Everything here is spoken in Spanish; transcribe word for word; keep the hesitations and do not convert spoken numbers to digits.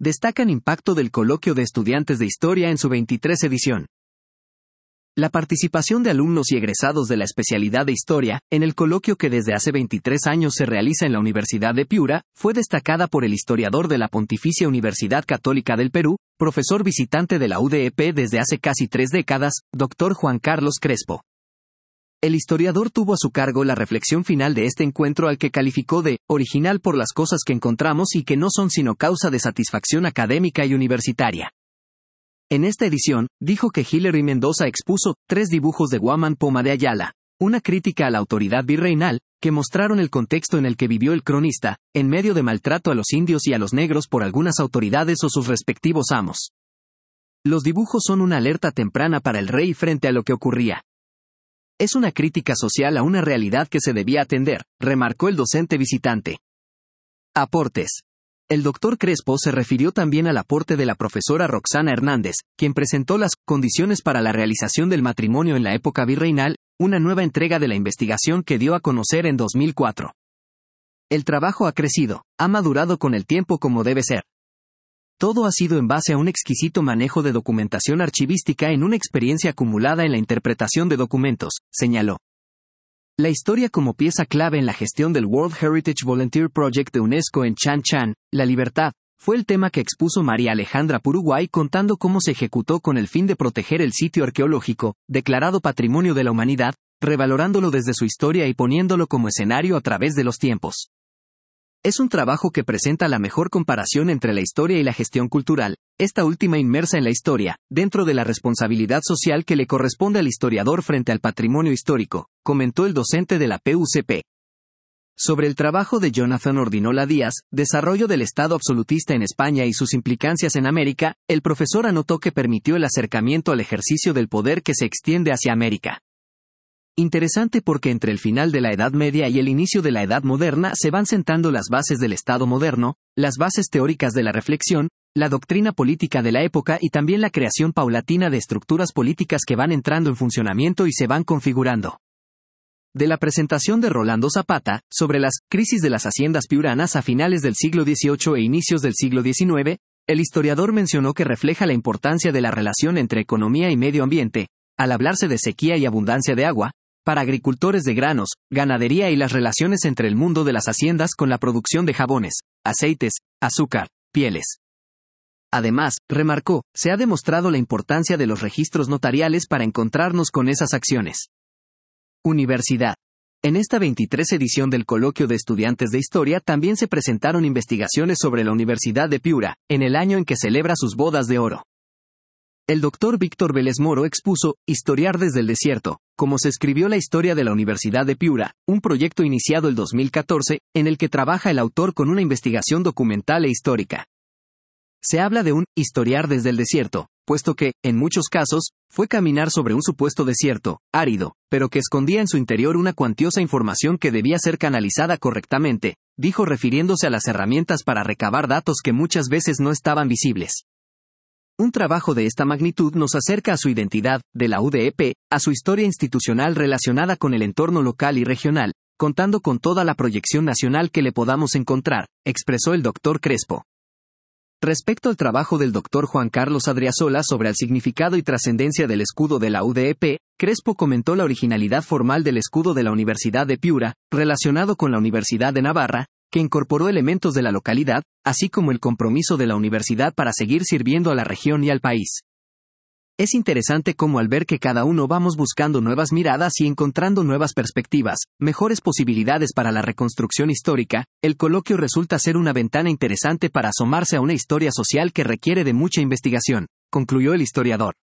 destacan impacto del Coloquio de Estudiantes de Historia en su veintitrés edición. La participación de alumnos y egresados de la especialidad de Historia, en el coloquio que desde hace veintitrés años se realiza en la Universidad de Piura, fue destacada por el historiador de la Pontificia Universidad Católica del Perú, profesor visitante de la U D E P desde hace casi tres décadas, doctor Juan Carlos Crespo. El historiador tuvo a su cargo la reflexión final de este encuentro al que calificó de original por las cosas que encontramos y que no son sino causa de satisfacción académica y universitaria. En esta edición, dijo que Hilary Mendoza expuso tres dibujos de Guamán Poma de Ayala, una crítica a la autoridad virreinal, que mostraron el contexto en el que vivió el cronista, en medio de maltrato a los indios y a los negros por algunas autoridades o sus respectivos amos. Los dibujos son una alerta temprana para el rey frente a lo que ocurría. Es una crítica social a una realidad que se debía atender, remarcó el docente visitante. Aportes. El doctor Crespo se refirió también al aporte de la profesora Roxana Hernández, quien presentó las condiciones para la realización del matrimonio en la época virreinal, una nueva entrega de la investigación que dio a conocer en dos mil cuatro. El trabajo ha crecido, ha madurado con el tiempo como debe ser. Todo ha sido en base a un exquisito manejo de documentación archivística en una experiencia acumulada en la interpretación de documentos, señaló. La historia como pieza clave en la gestión del World Heritage Volunteer Project de UNESCO en Chan Chan, la libertad, fue el tema que expuso María Alejandra Puruguay contando cómo se ejecutó con el fin de proteger el sitio arqueológico, declarado Patrimonio de la Humanidad, revalorándolo desde su historia y poniéndolo como escenario a través de los tiempos. Es un trabajo que presenta la mejor comparación entre la historia y la gestión cultural, esta última inmersa en la historia, dentro de la responsabilidad social que le corresponde al historiador frente al patrimonio histórico, comentó el docente de la P U C P. Sobre el trabajo de Jonathan Ordinola Díaz, Desarrollo del Estado absolutista en España y sus implicancias en América, el profesor anotó que permitió el acercamiento al ejercicio del poder que se extiende hacia América. Interesante porque entre el final de la Edad Media y el inicio de la Edad Moderna se van sentando las bases del Estado moderno, las bases teóricas de la reflexión, la doctrina política de la época y también la creación paulatina de estructuras políticas que van entrando en funcionamiento y se van configurando. De la presentación de Rolando Zapata, sobre las crisis de las haciendas piuranas a finales del siglo dieciocho e inicios del siglo diecinueve, el historiador mencionó que refleja la importancia de la relación entre economía y medio ambiente, al hablarse de sequía y abundancia de agua, para agricultores de granos, ganadería y las relaciones entre el mundo de las haciendas con la producción de jabones, aceites, azúcar, pieles. Además, remarcó, se ha demostrado la importancia de los registros notariales para encontrarnos con esas acciones. Universidad. En esta veintitrés edición del Coloquio de Estudiantes de Historia también se presentaron investigaciones sobre la Universidad de Piura, en el año en que celebra sus bodas de oro. El doctor Víctor Vélez Moro expuso Historiar desde el desierto, cómo se escribió la historia de la Universidad de Piura, un proyecto iniciado el dos mil catorce, en el que trabaja el autor con una investigación documental e histórica. Se habla de un historiar desde el desierto, puesto que, en muchos casos, fue caminar sobre un supuesto desierto, árido, pero que escondía en su interior una cuantiosa información que debía ser canalizada correctamente, dijo refiriéndose a las herramientas para recabar datos que muchas veces no estaban visibles. Un trabajo de esta magnitud nos acerca a su identidad, de la U D E P, a su historia institucional relacionada con el entorno local y regional, contando con toda la proyección nacional que le podamos encontrar, expresó el doctor Crespo. Respecto al trabajo del doctor Juan Carlos Adriasola sobre el significado y trascendencia del escudo de la U D E P, Crespo comentó la originalidad formal del escudo de la Universidad de Piura, relacionado con la Universidad de Navarra, que incorporó elementos de la localidad, así como el compromiso de la universidad para seguir sirviendo a la región y al país. Es interesante cómo al ver que cada uno vamos buscando nuevas miradas y encontrando nuevas perspectivas, mejores posibilidades para la reconstrucción histórica, el coloquio resulta ser una ventana interesante para asomarse a una historia social que requiere de mucha investigación, concluyó el historiador.